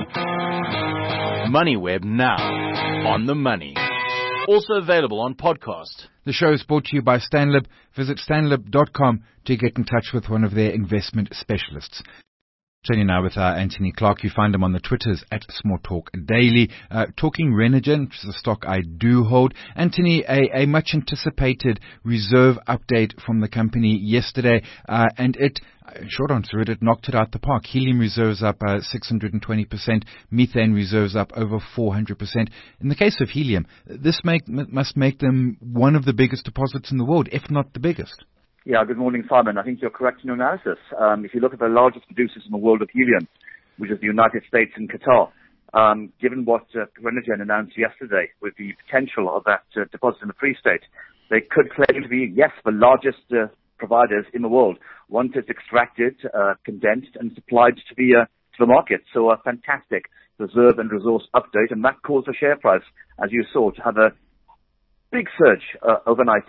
MoneyWeb now on the money. Also available on podcast. The show is brought to you by Stanlib. Visit stanlib.com to get in touch with one of their investment specialists. Joining now with Anthony Clark. You find him on the Twitters at Small Talk Daily. Talking Renergen, which is a stock I do hold. Anthony, a much anticipated reserve update from the company yesterday, and it, short answer, it knocked it out the park. Helium reserves up 620%, methane reserves up over 400%. In the case of helium, this must make them one of the biggest deposits in the world, if not the biggest. Yeah, good morning, Simon. I think you're correct in your analysis. If you look at the largest producers in the world of helium, which is the United States and Qatar, given what Renergen announced yesterday with the potential of that deposit in the Free State, they could claim to be, yes, the largest providers in the world once it's extracted, condensed, and supplied to the market. So a fantastic reserve and resource update, and that caused the share price, as you saw, to have a big surge overnight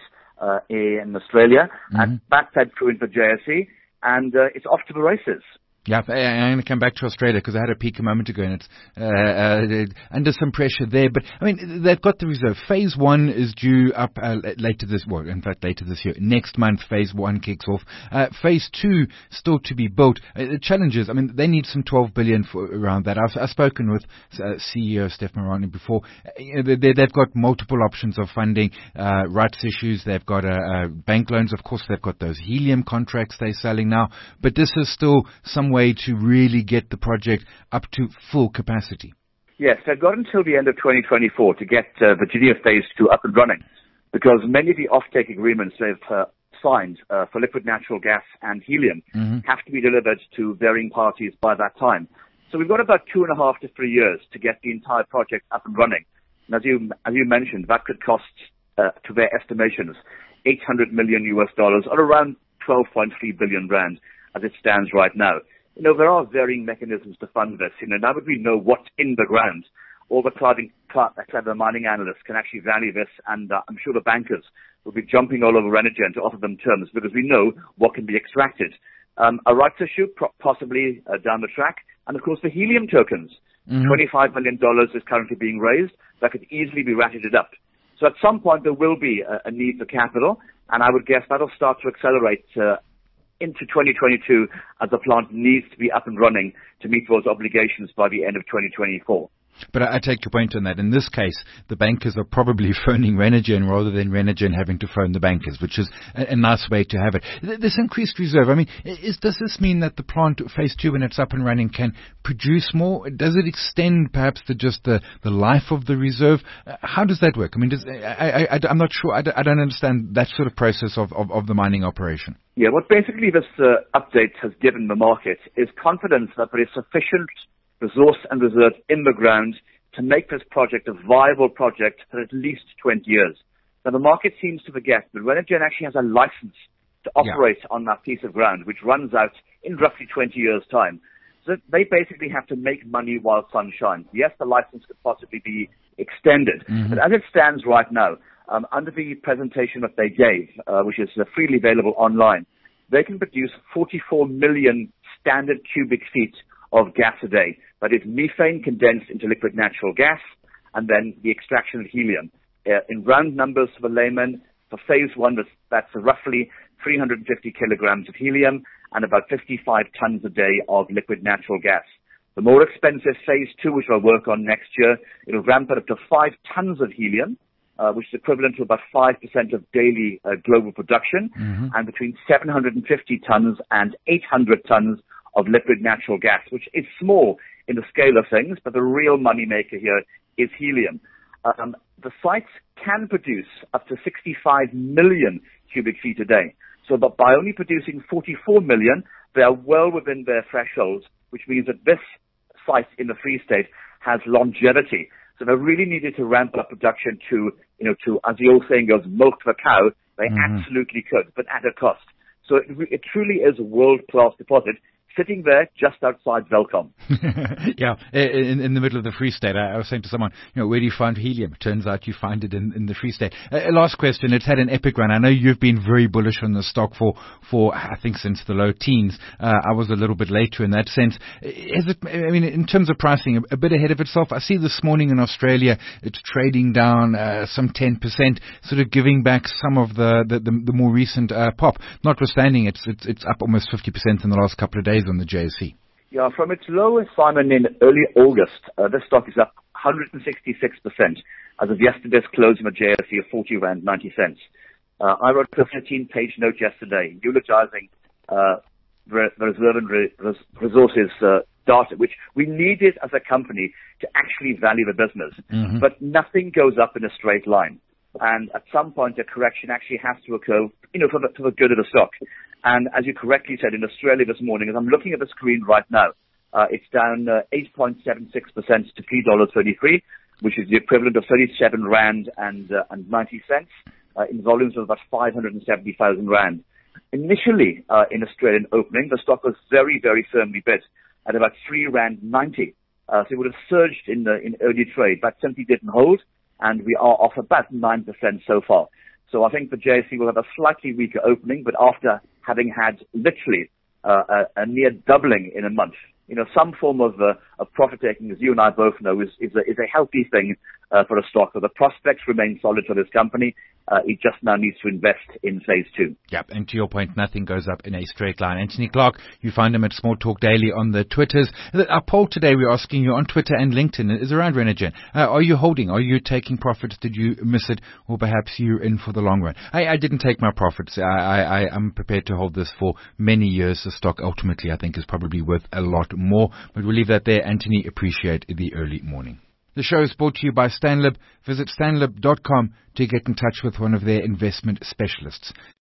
in Australia, and that fed through into the JSE, and it's off to the races. Yeah, I'm going to come back to Australia because I had a peek a moment ago and it's under some pressure there. But, I mean, they've got the reserve. Phase 1 is due up later this year. Next month, Phase 1 kicks off. Phase 2 still to be built. The challenge is, I mean, they need some 12 billion around that. I've spoken with CEO Steph Marani before. They've got multiple options of funding, rights issues. They've got bank loans. Of course, they've got those helium contracts they're selling now. But this is still some way to really get the project up to full capacity. Yes, they've got until the end of 2024 to get Virginia Phase 2 up and running, because many of the offtake agreements they've signed for liquid natural gas and helium have to be delivered to varying parties by that time. So we've got about 2.5 to 3 years to get the entire project up and running. And as you mentioned, that could cost, to their estimations, $800 million or around 12.3 billion rand as it stands right now. You know, there are varying mechanisms to fund this. You know, now that we know what's in the ground, all the clever mining analysts can actually value this, and I'm sure the bankers will be jumping all over Renergen to offer them terms because we know what can be extracted. A rights issue, possibly down the track, and of course the helium tokens. $25 million is currently being raised. That could easily be ratcheted up. So at some point there will be a need for capital, and I would guess that'll start to accelerate into 2022 as the plant needs to be up and running to meet those obligations by the end of 2024. But I take your point on that. In this case, the bankers are probably phoning Renergen rather than Renergen having to phone the bankers, which is a nice way to have it. This increased reserve, I mean, does this mean that the plant, Phase 2, when it's up and running, can produce more? Does it extend perhaps the life of the reserve? How does that work? I mean, I'm not sure. I don't understand that sort of process of the mining operation. Yeah, what basically this update has given the market is confidence that there is sufficient resource and reserve in the ground to make this project a viable project for at least 20 years. Now, the market seems to forget that Renergen actually has a license to operate on that piece of ground, which runs out in roughly 20 years' time. So they basically have to make money while sun shines. Yes, the license could possibly be extended, but as it stands right now, under the presentation that they gave, which is freely available online, they can produce 44 million standard cubic feet of gas a day. That is methane condensed into liquid natural gas, and then the extraction of helium. In round numbers for the layman, for Phase 1, that's roughly 350 kilograms of helium and about 55 tons a day of liquid natural gas. The more expensive Phase 2, which I'll work on next year, it'll ramp it up to 5 tons of helium, which is equivalent to about 5% of daily global production, and between 750 tons and 800 tons of liquid natural gas, which is small in the scale of things, but the real money maker here is helium. The sites can produce up to 65 million cubic feet a day. So but by only producing 44 million, they are well within their thresholds, which means that this site in the Free State has longevity. So they really needed to ramp up production to, as the old saying goes, milk the cow. They absolutely could, but at a cost. So it truly is a world-class deposit, sitting there just outside Welkom. Yeah, in the middle of the Free State. I was saying to someone, where do you find helium? It turns out you find it in the Free State. Last question. It's had an epic run. I know you've been very bullish on the stock for I think since the low teens. I was a little bit later in that sense. Is it, in terms of pricing, a bit ahead of itself? I see this morning in Australia, it's trading down some 10%, sort of giving back some of the more recent pop. Notwithstanding, it's up almost 50% in the last couple of days on the JSE. Yeah, from its lowest, Simon, in early August, this stock is up 166% as of yesterday's close on the JSE of 40 Rand 90 cents. I wrote a 13-page note yesterday eulogizing the reserve and resources data, which we needed as a company to actually value the business. Mm-hmm. But nothing goes up in a straight line. And at some point, a correction actually has to occur, for the good of the stock. And as you correctly said, in Australia this morning, as I'm looking at the screen right now, it's down 8.76% to $3.33, which is the equivalent of 37 Rand and 90 cents, in volumes of about 570,000 Rand. Initially, in Australian opening, the stock was very, very firmly bid at about 3 Rand 90. So it would have surged in early trade, but simply didn't hold. And we are off about 9% so far. So I think the JSE will have a slightly weaker opening, but after having had literally a near doubling in a month, some form of profit taking, as you and I both know, is a healthy thing for a stock. So the prospects remain solid for this company. It just now needs to invest in phase 2. Yep, and to your point, nothing goes up in a straight line. Anthony Clark, you find him at Small Talk Daily on the Twitters. Our poll today, we're asking you on Twitter and LinkedIn, is around Renergen. Are you holding? Are you taking profits? Did you miss it? Or perhaps you're in for the long run? I didn't take my profits. I'm prepared to hold this for many years. The stock ultimately, I think, is probably worth a lot more. But we'll leave that there. Anthony, appreciate the early morning. The show is brought to you by Stanlib. Visit stanlib.com to get in touch with one of their investment specialists.